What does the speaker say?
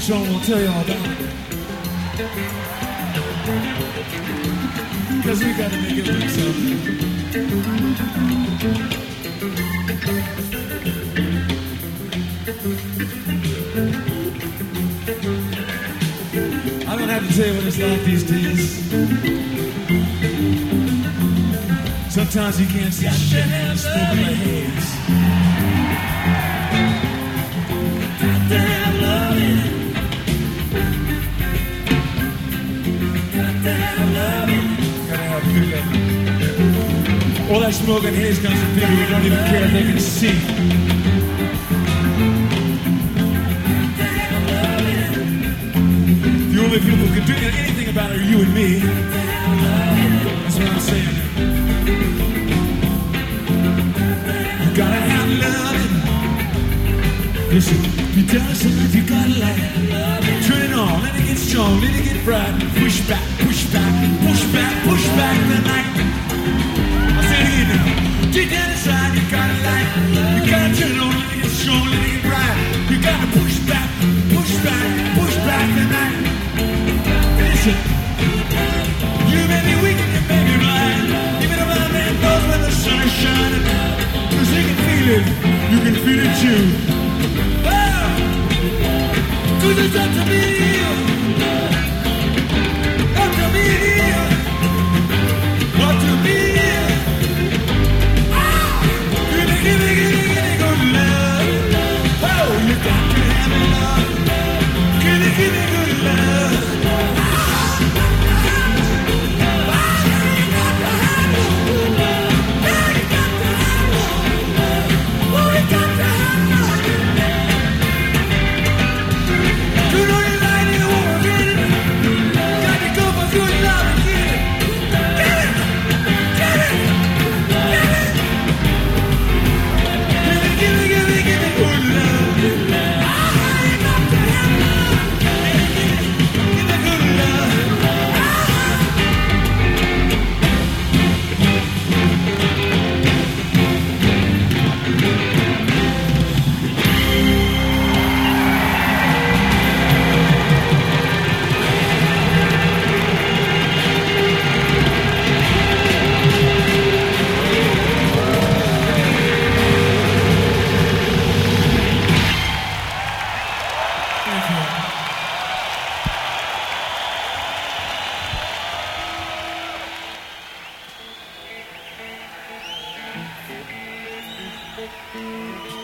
Sean will tell you all about it. Because we got to make it look something. I don't have to tell you what it's like these days. Sometimes you can't see shit smoke in my hands. Goddamn loving. Goddamn loving. Gotta have good loving. All that smoke and haze comes from people who don't even care if they can see. The only people who can do anything about it are you and me. That's what I'm saying. You gotta have loving. Listen, you tell us something you gotta like. Turn it on, let it get strong, let it get bright. Push back, push back, push back, push back the night. I'll say it again now. Deep down inside, you gotta like. You gotta turn it on, let it get strong, let it get bright. You gotta push back, push back, push back the night. Listen, you may be weak and you may be blind. Even a blind man knows when the sun is shining. Cause he can feel it, you can feel it too. Oh, cause it's up to me, up to me, up to me. Give me good love. Oh, you got to have it love. Give me good love. Thank you.